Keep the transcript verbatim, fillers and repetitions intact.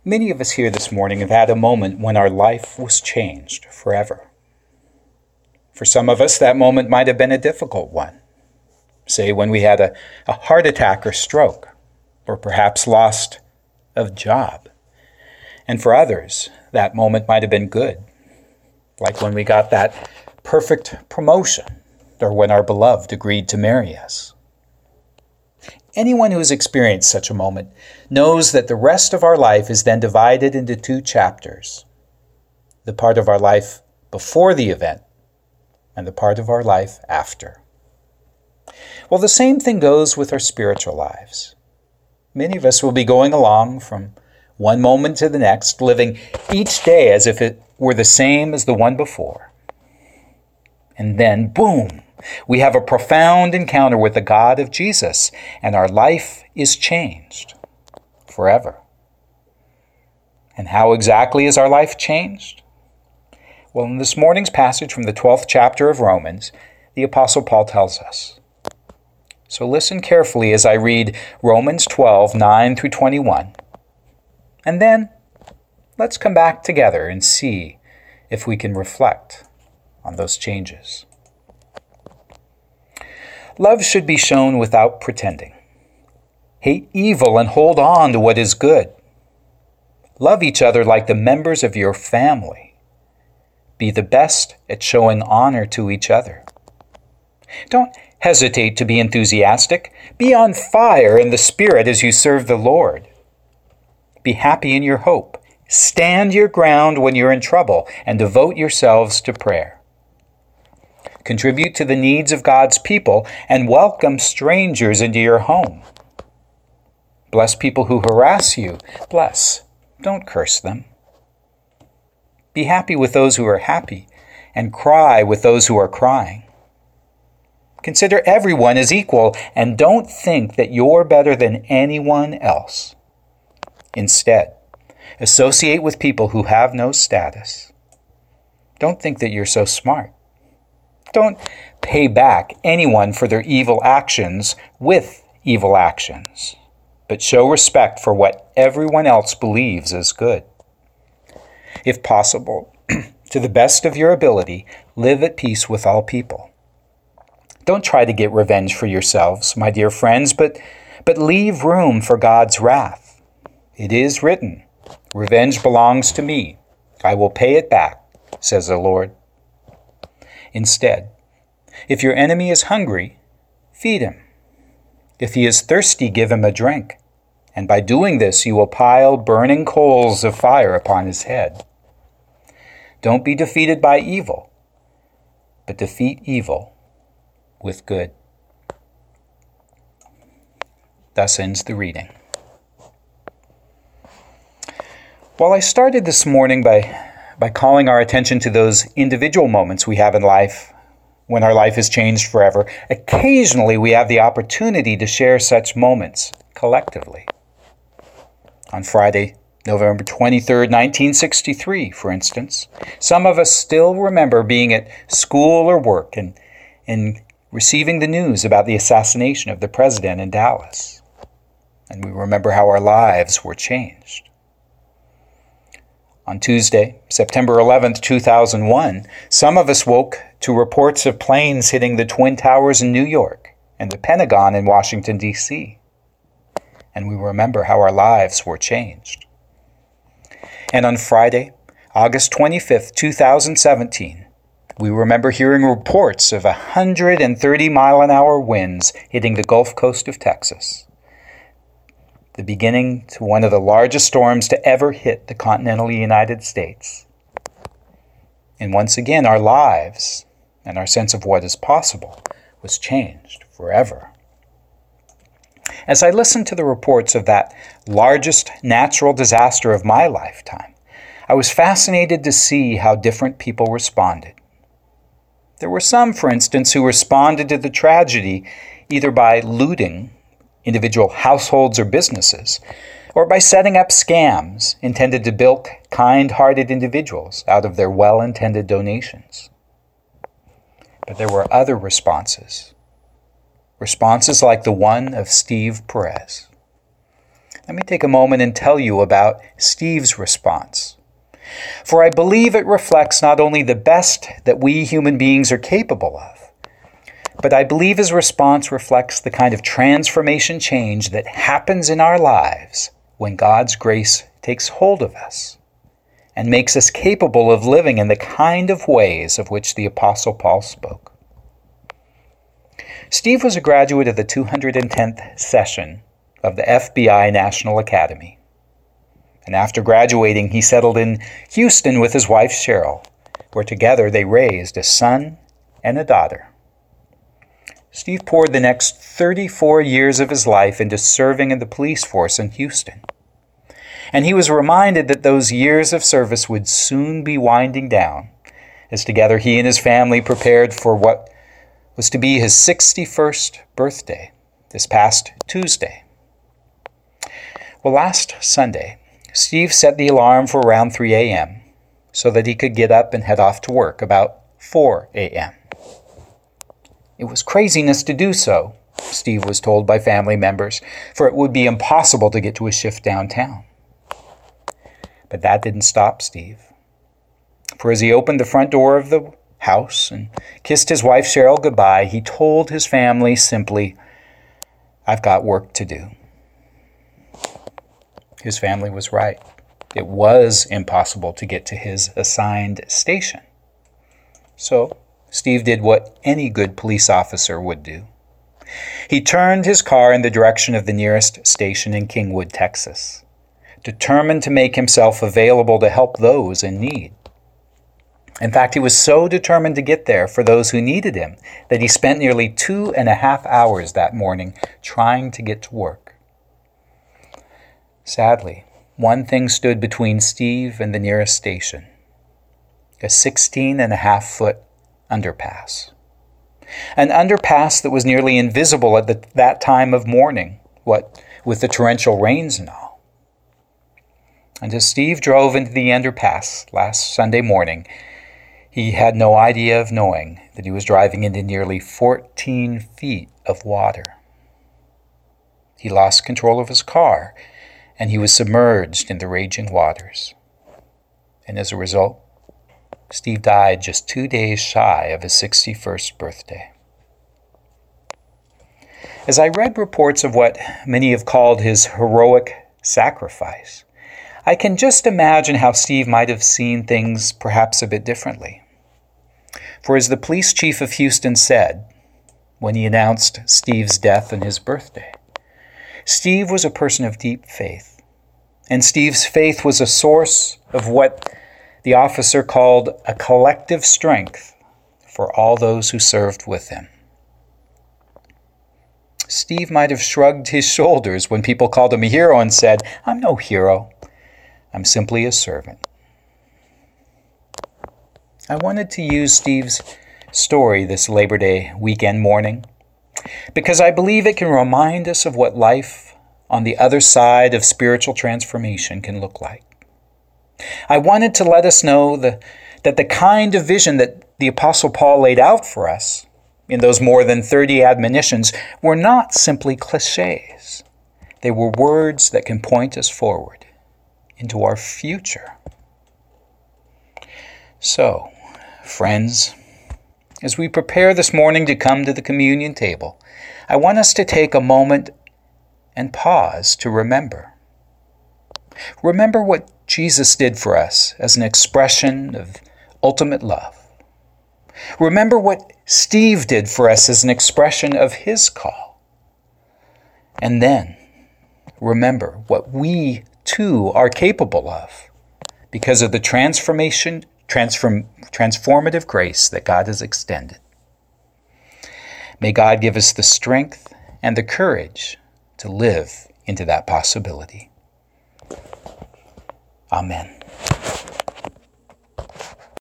Many of us here this morning have had a moment when our life was changed forever. For some of us, that moment might have been a difficult one. Say when we had a, a heart attack or stroke, or perhaps lost a job. And for others, that moment might have been good, like when we got that perfect promotion, or when our beloved agreed to marry us. Anyone who has experienced such a moment knows that the rest of our life is then divided into two chapters. The part of our life before the event and the part of our life after. Well, the same thing goes with our spiritual lives. Many of us will be going along from one moment to the next, living each day as if it were the same as the one before. And then, boom! We have a profound encounter with the God of Jesus, and our life is changed forever. And how exactly is our life changed? Well, in this morning's passage from the twelfth chapter of Romans, the Apostle Paul tells us. So listen carefully as I read Romans twelve, nine through twenty-one. And then let's come back together and see if we can reflect on those changes. Love should be shown without pretending. Hate evil and hold on to what is good. Love each other like the members of your family. Be the best at showing honor to each other. Don't hesitate to be enthusiastic. Be on fire in the Spirit as you serve the Lord. Be happy in your hope. Stand your ground when you're in trouble and devote yourselves to prayer. Contribute to the needs of God's people and welcome strangers into your home. Bless people who harass you. Bless. Don't curse them. Be happy with those who are happy and cry with those who are crying. Consider everyone as equal and don't think that you're better than anyone else. Instead, associate with people who have no status. Don't think that you're so smart. Don't pay back anyone for their evil actions with evil actions, but show respect for what everyone else believes is good. If possible, to the best of your ability, live at peace with all people. Don't try to get revenge for yourselves, my dear friends, but, but leave room for God's wrath. It is written, "Revenge belongs to me. I will pay it back," says the Lord. Instead, if your enemy is hungry, feed him. If he is thirsty, give him a drink. And by doing this, you will pile burning coals of fire upon his head. Don't be defeated by evil, but defeat evil with good. Thus ends the reading. While I started this morning by by calling our attention to those individual moments we have in life when our life is changed forever, occasionally we have the opportunity to share such moments collectively. On Friday, November twenty-third, nineteen sixty-three, for instance, some of us still remember being at school or work and, and receiving the news about the assassination of the president in Dallas. And we remember how our lives were changed. On Tuesday, September eleventh, two thousand one, some of us woke to reports of planes hitting the Twin Towers in New York and the Pentagon in Washington, D C And we remember how our lives were changed. And on Friday, August twenty-fifth, two thousand seventeen, we remember hearing reports of one hundred thirty mile an hour winds hitting the Gulf Coast of Texas, the beginning to one of the largest storms to ever hit the continental United States. And once again, our lives and our sense of what is possible was changed forever. As I listened to the reports of that largest natural disaster of my lifetime, I was fascinated to see how different people responded. There were some, for instance, who responded to the tragedy either by looting individual households or businesses, or by setting up scams intended to bilk kind-hearted individuals out of their well-intended donations. But there were other responses. Responses like the one of Steve Perez. let me take a moment and tell you about Steve's response. For I believe it reflects not only the best that we human beings are capable of, but I believe his response reflects the kind of transformation change that happens in our lives when God's grace takes hold of us and makes us capable of living in the kind of ways of which the Apostle Paul spoke. Steve was a graduate of the two hundred tenth session of the F B I National Academy. And after graduating, he settled in Houston with his wife Cheryl, where together they raised a son and a daughter. Steve poured the next thirty-four years of his life into serving in the police force in Houston. And he was reminded that those years of service would soon be winding down, as together he and his family prepared for what was to be his sixty-first birthday, this past Tuesday. Well, last Sunday, Steve set the alarm for around three a.m. so that he could get up and head off to work about four a.m. It was craziness to do so, Steve was told by family members, for it would be impossible to get to a shift downtown. But that didn't stop Steve. For as he opened the front door of the house and kissed his wife Cheryl goodbye, he told his family simply, "I've got work to do." His family was right. It was impossible to get to his assigned station. So Steve did what any good police officer would do. He turned his car in the direction of the nearest station in Kingwood, Texas, determined to make himself available to help those in need. In fact, he was so determined to get there for those who needed him that he spent nearly two and a half hours that morning trying to get to work. Sadly, one thing stood between Steve and the nearest station: a sixteen and a half foot underpass. An underpass that was nearly invisible at the, that time of morning, what with the torrential rains and all. And as Steve drove into the underpass last Sunday morning, he had no idea of knowing that he was driving into nearly fourteen feet of water. He lost control of his car, and he was submerged in the raging waters. And as a result, Steve died just two days shy of his sixty-first birthday. As I read reports of what many have called his heroic sacrifice, I can just imagine how Steve might have seen things perhaps a bit differently. For as the police chief of Houston said when he announced Steve's death and his birthday, Steve was a person of deep faith, and Steve's faith was a source of what the officer called a collective strength for all those who served with him. Steve might have shrugged his shoulders when people called him a hero and said, "I'm no hero. I'm simply a servant." I wanted to use Steve's story this Labor Day weekend morning because I believe it can remind us of what life on the other side of spiritual transformation can look like. I wanted to let us know the, that the kind of vision that the Apostle Paul laid out for us in those more than thirty admonitions were not simply cliches. They were words that can point us forward into our future. So, friends, as we prepare this morning to come to the communion table, I want us to take a moment and pause to remember. Remember what Jesus did for us as an expression of ultimate love. Remember what Steve did for us as an expression of his call. And then remember what we too are capable of because of the transformation, transform, transformative grace that God has extended. May God give us the strength and the courage to live into that possibility. Amen.